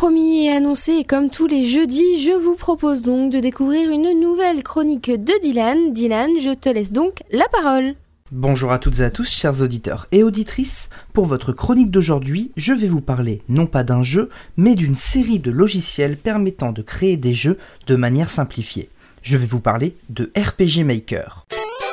promis et annoncé, et comme tous les jeudis, je vous propose donc de découvrir une nouvelle chronique de Dylan. Dylan, je te laisse donc la parole. Bonjour à toutes et à tous, chers auditeurs et auditrices. Pour votre chronique d'aujourd'hui, je vais vous parler non pas d'un jeu, mais d'une série de logiciels permettant de créer des jeux de manière simplifiée. Je vais vous parler de RPG Maker.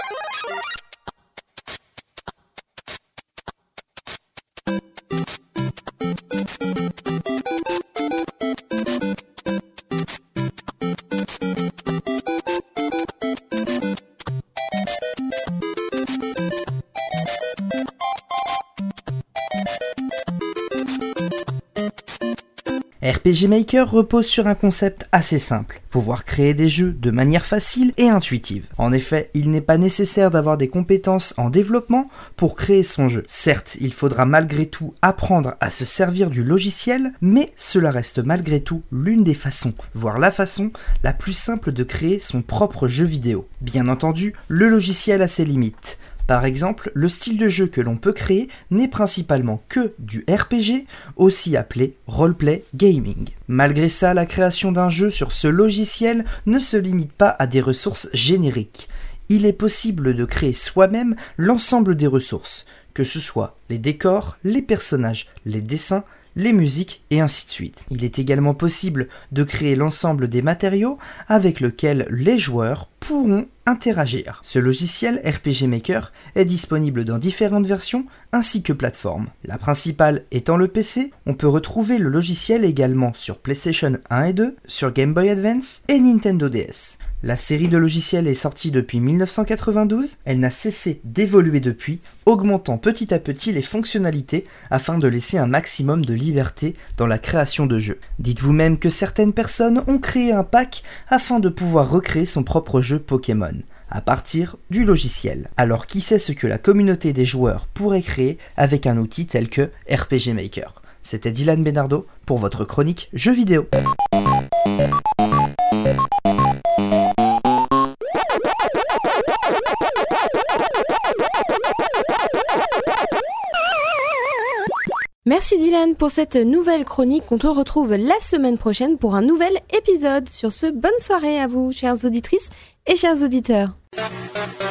RPG Maker repose sur un concept assez simple, pouvoir créer des jeux de manière facile et intuitive. En effet, il n'est pas nécessaire d'avoir des compétences en développement pour créer son jeu. Certes, il faudra malgré tout apprendre à se servir du logiciel, mais cela reste malgré tout l'une des façons, voire la façon la plus simple de créer son propre jeu vidéo. Bien entendu, le logiciel a ses limites. Par exemple, le style de jeu que l'on peut créer n'est principalement que du RPG, aussi appelé roleplay gaming. Malgré ça, la création d'un jeu sur ce logiciel ne se limite pas à des ressources génériques. Il est possible de créer soi-même l'ensemble des ressources, que ce soit les décors, les personnages, les dessins, les musiques et ainsi de suite. Il est également possible de créer l'ensemble des matériaux avec lesquels les joueurs pourront interagir. Ce logiciel RPG Maker est disponible dans différentes versions ainsi que plateformes. La principale étant le PC, on peut retrouver le logiciel également sur PlayStation 1 et 2, sur Game Boy Advance et Nintendo DS. La série de logiciels est sortie depuis 1992, elle n'a cessé d'évoluer depuis, augmentant petit à petit les fonctionnalités afin de laisser un maximum de liberté dans la création de jeux. Dites-vous même que certaines personnes ont créé un pack afin de pouvoir recréer son propre jeu Pokémon à partir du logiciel. Alors qui sait ce que la communauté des joueurs pourrait créer avec un outil tel que RPG Maker. C'était Dylan Benardo pour votre chronique jeux vidéo. Merci Dylan pour cette nouvelle chronique. On te retrouve la semaine prochaine pour un nouvel épisode. Sur ce, bonne soirée à vous, chères auditrices et chers auditeurs.